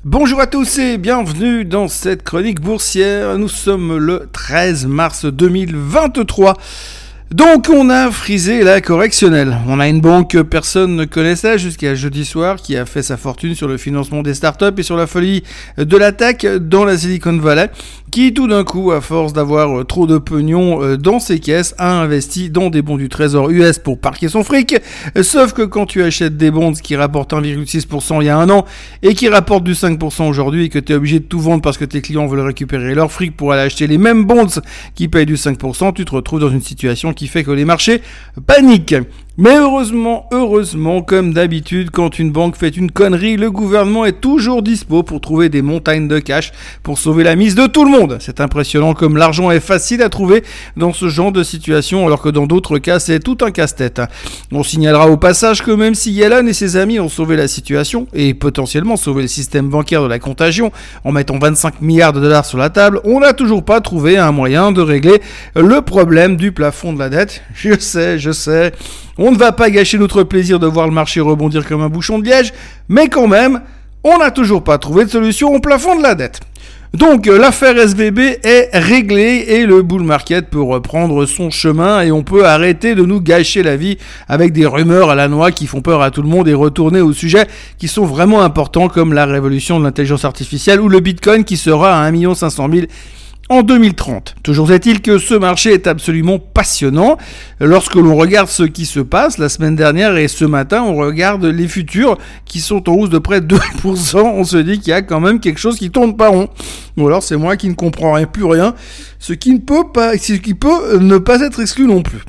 Bonjour à tous et bienvenue dans cette chronique boursière. Nous sommes le 13 mars 2023. Donc on a frisé la correctionnelle. On a une banque que personne ne connaissait jusqu'à jeudi soir qui a fait sa fortune sur le financement des startups et sur la folie de la tech dans la Silicon Valley, qui tout d'un coup, à force d'avoir trop de pognon dans ses caisses, a investi dans des bons du trésor US pour parquer son fric. Sauf que quand tu achètes des bonds qui rapportent 1,6% il y a un an et qui rapportent du 5% aujourd'hui et que tu es obligé de tout vendre parce que tes clients veulent récupérer leur fric pour aller acheter les mêmes bonds qui payent du 5%, tu te retrouves dans une situation qui fait que les marchés paniquent. Mais heureusement, comme d'habitude, quand une banque fait une connerie, le gouvernement est toujours dispo pour trouver des montagnes de cash pour sauver la mise de tout le monde. C'est impressionnant comme l'argent est facile à trouver dans ce genre de situation, alors que dans d'autres cas, c'est tout un casse-tête. On signalera au passage que même si Yellen et ses amis ont sauvé la situation, et potentiellement sauvé le système bancaire de la contagion, en mettant 25 milliards de dollars sur la table, on n'a toujours pas trouvé un moyen de régler le problème du plafond de la dette. Je sais. On ne va pas gâcher notre plaisir de voir le marché rebondir comme un bouchon de liège, mais quand même, on n'a toujours pas trouvé de solution au plafond de la dette. Donc l'affaire SVB est réglée et le bull market peut reprendre son chemin et on peut arrêter de nous gâcher la vie avec des rumeurs à la noix qui font peur à tout le monde et retourner aux sujets qui sont vraiment importants comme la révolution de l'intelligence artificielle ou le Bitcoin qui sera à 1 500 000 en 2030. Toujours est-il que ce marché est absolument passionnant. Lorsque l'on regarde ce qui se passe la semaine dernière et ce matin, on regarde les futurs qui sont en hausse de près de 2%. On se dit qu'il y a quand même quelque chose qui tourne pas rond. Ou alors c'est moi qui ne comprends plus rien, ce qui peut ne pas être exclu non plus.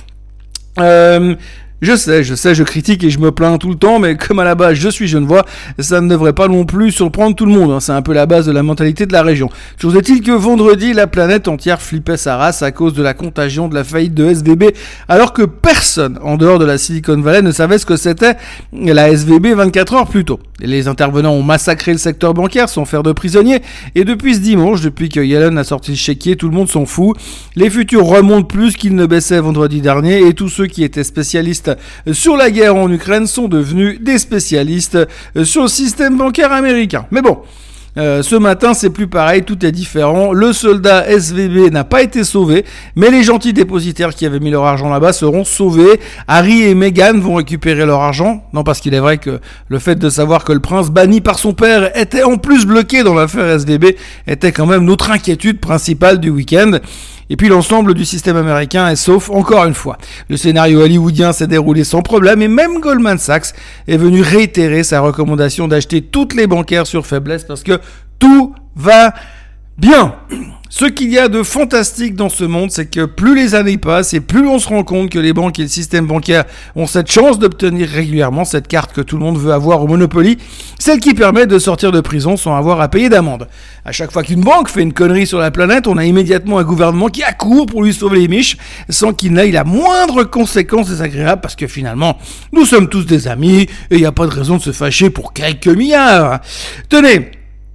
Je sais, je critique et je me plains tout le temps, mais comme à la base je suis genevois, ça ne devrait pas non plus surprendre tout le monde. C'est un peu la base de la mentalité de la région. Toujours est-il que vendredi, la planète entière flippait sa race à cause de la contagion de la faillite de SVB, alors que personne en dehors de la Silicon Valley ne savait ce que c'était la SVB 24 heures plus tôt. Et les intervenants ont massacré le secteur bancaire sans faire de prisonniers, et depuis ce dimanche, depuis que Yellen a sorti le chéquier, tout le monde s'en fout. Les futurs remontent plus qu'ils ne baissaient vendredi dernier, et tous ceux qui étaient spécialistes sur la guerre en Ukraine sont devenus des spécialistes sur le système bancaire américain. Mais bon, ce matin c'est plus pareil, tout est différent. Le soldat SVB n'a pas été sauvé, mais les gentils dépositaires qui avaient mis leur argent là-bas seront sauvés. Harry et Meghan vont récupérer leur argent. Non, parce qu'il est vrai que le fait de savoir que le prince banni par son père était en plus bloqué dans l'affaire SVB était quand même notre inquiétude principale du week-end. Et puis l'ensemble du système américain est sauf encore une fois. Le scénario hollywoodien s'est déroulé sans problème et même Goldman Sachs est venu réitérer sa recommandation d'acheter toutes les bancaires sur faiblesse parce que tout va bien. Ce qu'il y a de fantastique dans ce monde, c'est que plus les années passent et plus on se rend compte que les banques et le système bancaire ont cette chance d'obtenir régulièrement cette carte que tout le monde veut avoir au Monopoly, celle qui permet de sortir de prison sans avoir à payer d'amende. À chaque fois qu'une banque fait une connerie sur la planète, on a immédiatement un gouvernement qui accourt pour lui sauver les miches sans qu'il n'ait la moindre conséquence désagréable parce que finalement, nous sommes tous des amis et il n'y a pas de raison de se fâcher pour quelques milliards. Tenez,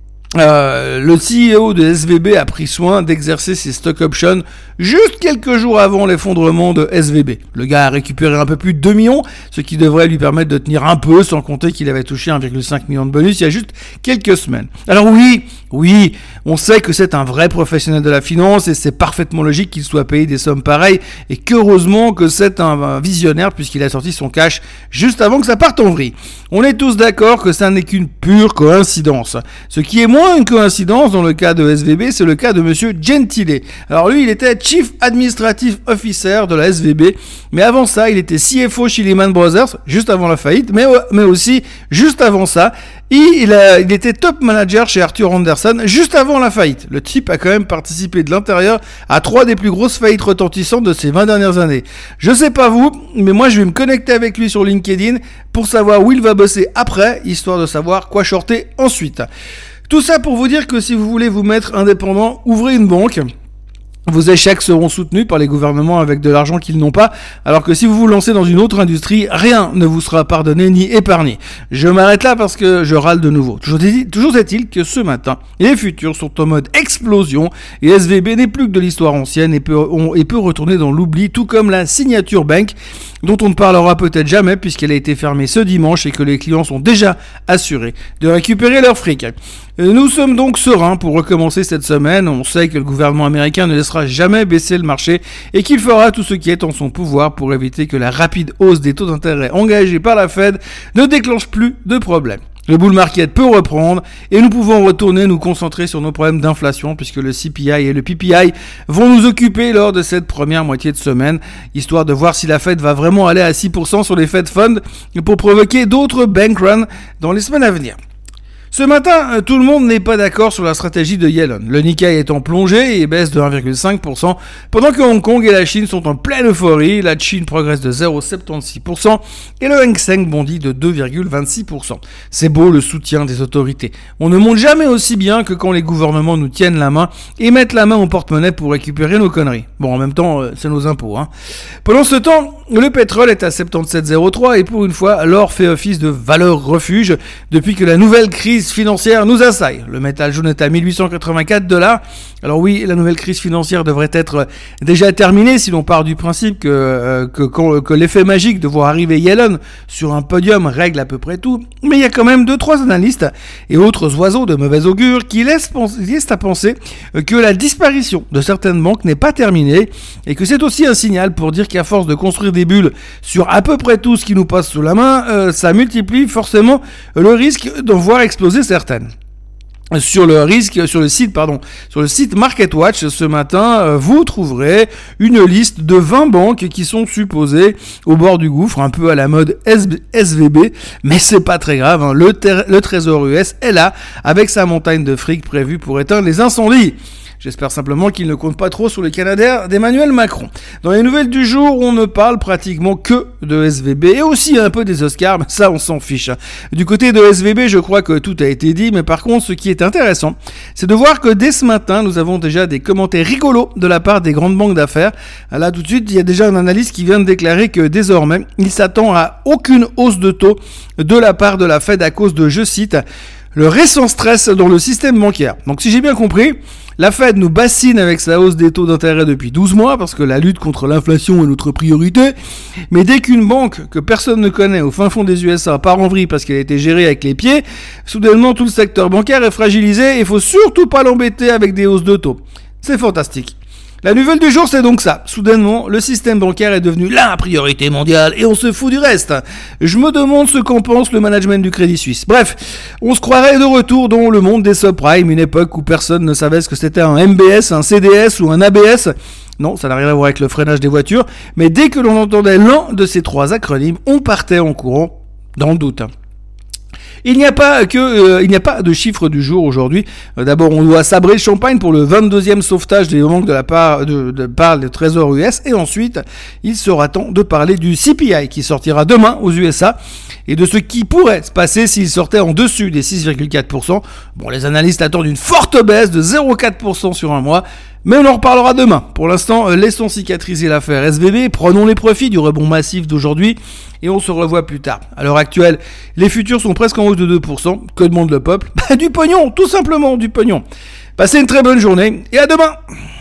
le CEO de SVB a pris soin d'exercer ses stock options juste quelques jours avant l'effondrement de SVB. Le gars a récupéré un peu plus de 2 millions, ce qui devrait lui permettre de tenir un peu, sans compter qu'il avait touché 1,5 million de bonus il y a juste quelques semaines. Alors oui, on sait que c'est un vrai professionnel de la finance et c'est parfaitement logique qu'il soit payé des sommes pareilles et qu'heureusement que c'est un visionnaire puisqu'il a sorti son cash juste avant que ça parte en vrille. On est tous d'accord que ça n'est qu'une pure coïncidence. Ce qui est moins une coïncidence dans le cas de SVB, c'est le cas de monsieur Gentile. Alors lui, il était Chief Administrative Officer de la SVB, mais avant ça, il était CFO chez Lehman Brothers, juste avant la faillite, mais aussi juste avant ça, il était top manager chez Arthur Andersen juste avant la faillite. Le type a quand même participé de l'intérieur à 3 des plus grosses faillites retentissantes de ces 20 dernières années. Je sais pas vous, mais moi je vais me connecter avec lui sur LinkedIn pour savoir où il va bosser après, histoire de savoir quoi shorter ensuite. Tout ça pour vous dire que si vous voulez vous mettre indépendant, ouvrez une banque. Vos échecs seront soutenus par les gouvernements avec de l'argent qu'ils n'ont pas, alors que si vous vous lancez dans une autre industrie, rien ne vous sera pardonné ni épargné. Je m'arrête là parce que je râle de nouveau. Toujours est-il que ce matin, les futurs sont en mode explosion et SVB n'est plus que de l'histoire ancienne et peut retourner dans l'oubli, tout comme la Signature Bank, dont on ne parlera peut-être jamais puisqu'elle a été fermée ce dimanche et que les clients sont déjà assurés de récupérer leur fric. Nous sommes donc sereins pour recommencer cette semaine. On sait que le gouvernement américain ne laissera jamais baisser le marché et qu'il fera tout ce qui est en son pouvoir pour éviter que la rapide hausse des taux d'intérêt engagés par la Fed ne déclenche plus de problèmes. Le bull market peut reprendre et nous pouvons retourner nous concentrer sur nos problèmes d'inflation puisque le CPI et le PPI vont nous occuper lors de cette première moitié de semaine, histoire de voir si la Fed va vraiment aller à 6% sur les Fed Funds pour provoquer d'autres bank runs dans les semaines à venir. Ce matin, tout le monde n'est pas d'accord sur la stratégie de Yellen. Le Nikkei est en plongée et baisse de 1,5%, pendant que Hong Kong et la Chine sont en pleine euphorie. La Chine progresse de 0,76% et le Hang Seng bondit de 2,26%. C'est beau le soutien des autorités. On ne monte jamais aussi bien que quand les gouvernements nous tiennent la main et mettent la main au porte-monnaie pour récupérer nos conneries. Bon, en même temps, c'est nos impôts. Pendant ce temps, le pétrole est à 77,03 et pour une fois, l'or fait office de valeur refuge depuis que la nouvelle crise financière nous assaille. Le métal jaune est à $1884. Alors oui, la nouvelle crise financière devrait être déjà terminée si l'on part du principe que l'effet magique de voir arriver Yellen sur un podium règle à peu près tout. Mais il y a quand même 2-3 analystes et autres oiseaux de mauvais augure qui laissent à penser que la disparition de certaines banques n'est pas terminée et que c'est aussi un signal pour dire qu'à force de construire des bulles sur à peu près tout ce qui nous passe sous la main, ça multiplie forcément le risque d'en voir exploser certaines. Sur le site MarketWatch ce matin, vous trouverez une liste de 20 banques qui sont supposées au bord du gouffre, un peu à la mode SVB, mais c'est pas très grave, le Trésor US est là, avec sa montagne de fric prévue pour éteindre les incendies. J'espère simplement qu'il ne compte pas trop sur les Canadaires d'Emmanuel Macron. Dans les nouvelles du jour, on ne parle pratiquement que de SVB et aussi un peu des Oscars, mais ça on s'en fiche. Du côté de SVB, je crois que tout a été dit, mais par contre, ce qui est intéressant, c'est de voir que dès ce matin, nous avons déjà des commentaires rigolos de la part des grandes banques d'affaires. Là, tout de suite, il y a déjà un analyste qui vient de déclarer que désormais, il s'attend à aucune hausse de taux de la part de la Fed à cause de, je cite, le récent stress dans le système bancaire. Donc si j'ai bien compris, la Fed nous bassine avec sa hausse des taux d'intérêt depuis 12 mois parce que la lutte contre l'inflation est notre priorité. Mais dès qu'une banque que personne ne connaît au fin fond des USA part en vrille parce qu'elle a été gérée avec les pieds, soudainement tout le secteur bancaire est fragilisé et il faut surtout pas l'embêter avec des hausses de taux. C'est fantastique. La nouvelle du jour, c'est donc ça. Soudainement, le système bancaire est devenu la priorité mondiale et on se fout du reste. Je me demande ce qu'en pense le management du Crédit Suisse. Bref, on se croirait de retour dans le monde des subprimes, une époque où personne ne savait ce que c'était un MBS, un CDS ou un ABS. Non, ça n'a rien à voir avec le freinage des voitures, mais dès que l'on entendait l'un de ces trois acronymes, on partait en courant, dans le doute. Il n'y a pas de chiffre du jour aujourd'hui. D'abord, on doit sabrer le champagne pour le 22e sauvetage des banques de la part de Trésor US. Et ensuite, il sera temps de parler du CPI qui sortira demain aux USA et de ce qui pourrait se passer s'il sortait en dessus des 6,4%. Bon, les analystes attendent une forte baisse de 0,4% sur un mois. Mais on en reparlera demain. Pour l'instant, laissons cicatriser l'affaire SVB, prenons les profits du rebond massif d'aujourd'hui et on se revoit plus tard. À l'heure actuelle, les futurs sont presque en hausse de 2%. Que demande le peuple ? Du pognon, tout simplement du pognon. Passez une très bonne journée et à demain.